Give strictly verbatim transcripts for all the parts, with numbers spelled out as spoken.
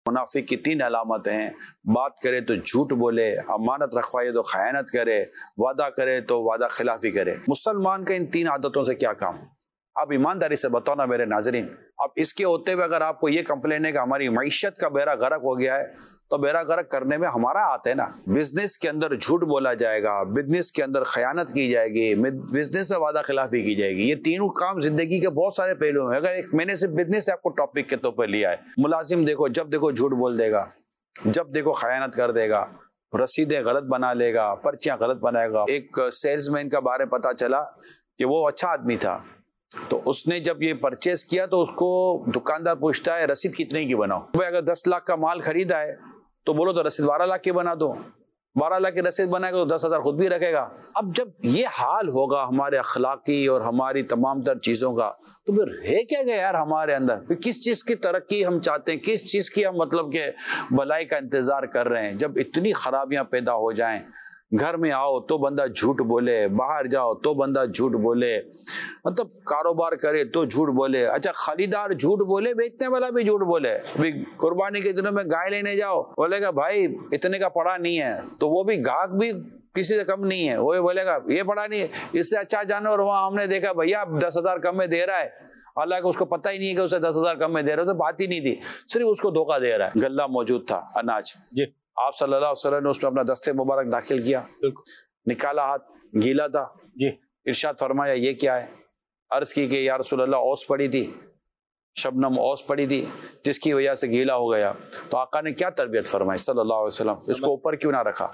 منافق کی تین علامتیں ہیں: بات کرے تو جھوٹ بولے، امانت رکھوائے تو خیانت کرے، وعدہ کرے تو وعدہ خلافی کرے۔ مسلمان کا ان تین عادتوں سے کیا کام؟ اب ایمانداری سے بتاؤ نا میرے ناظرین۔ اب اس کے ہوتے ہوئے اگر آپ کو یہ کمپلین ہے کہ ہماری معیشت کا بیڑا غرق ہو گیا ہے، تو بیڑا غرق کرنے میں ہمارا ہاتھ ہے نا۔ بزنس کے اندر جھوٹ بولا جائے گا، بزنس کے اندر خیانت کی جائے گی، بزنس میں وعدہ خلافی کی جائے گی۔ یہ تینوں کام زندگی کے بہت سارے پہلو ہیں۔ اگر ایک میں نے صرف بزنس آپ کو ٹاپک کے طور پر لیا ہے، ملازم دیکھو جب دیکھو جھوٹ بول دے گا، جب دیکھو خیانت کر دے گا، رسیدیں غلط بنا لے گا، پرچیاں غلط بنائے گا۔ ایک سیلز مین کا بارے پتا چلا کہ وہ اچھا آدمی تھا، تو اس نے جب یہ پرچیز کیا تو اس کو دکاندار پوچھتا ہے رسید کتنے کی بناؤ؟ بھائی اگر دس لاکھ کا مال خریدا ہے تو بولو تو رسید بارہ لاکھ کی بنا دو۔ بارہ لاکھ کی رسید بنائے گا تو دس ہزار خود بھی رکھے گا۔ اب جب یہ حال ہوگا ہمارے اخلاقی اور ہماری تمام تر چیزوں کا، تو پھر ہے کیا گیا یار ہمارے اندر؟ پھر کس چیز کی ترقی ہم چاہتے ہیں، کس چیز کی ہم مطلب کہ بھلائی کا انتظار کر رہے ہیں؟ جب اتنی خرابیاں پیدا ہو جائیں، گھر میں آؤ تو بندہ جھوٹ بولے، باہر جاؤ تو بندہ جھوٹ بولے، مطلب کاروبار کرے تو جھوٹ بولے، اچھا خریدار جھوٹ بولے، بیچنے والا بھی جھوٹ بولے۔ ابھی قربانی کے دنوں میں گائے لینے جاؤ، بولے گا بھائی اتنے کا پڑا نہیں ہے، تو وہ بھی گاہک بھی کسی سے کم نہیں ہے، وہ بولے گا یہ پڑا نہیں ہے، اس سے اچھا جانور وہاں ہم نے دیکھا بھیا دس ہزار کم میں دے رہا ہے، حالانکہ اس کو پتہ ہی نہیں ہے کہ اسے دس ہزار کم میں دے رہا ہے، تو بات ہی نہیں تھی، صرف اس کو دھوکہ دے رہا ہے۔ غلہ موجود تھا اناج، جی آپ صلی اللہ علیہ وسلم نے اس میں اپنا دستے مبارک داخل کیا، نکالا، ہاتھ گیلا تھا، جی ارشاد فرمایا یہ کیا ہے؟ عرض کی کہ یا رسول اللہ اوس پڑی تھی، شبنم اوس پڑی تھی جس کی وجہ سے گیلا ہو گیا۔ تو آقا نے کیا تربیت فرمائی صلی اللہ علیہ وسلم؟ اس کو اوپر کیوں نہ رکھا؟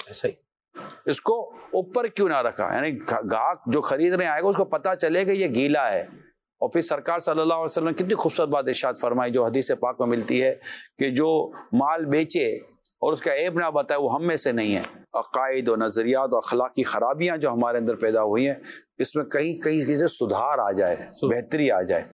اس کو اوپر کیوں نہ رکھا؟ یعنی گاہک جو خریدنے آئے گا اس کو پتا چلے کہ یہ گیلا ہے۔ اور پھر سرکار صلی اللہ علیہ وسلم کتنی خوبصورت بات ارشاد فرمائی جو حدیث پاک میں ملتی ہے کہ جو مال بیچے اور اس کا عیب نہ بتائے وہ ہم میں سے نہیں ہے۔ عقائد و نظریات و اخلاقی خرابیاں جو ہمارے اندر پیدا ہوئی ہیں، اس میں کہیں کہیں سے سدھار آ جائے، بہتری آ جائے۔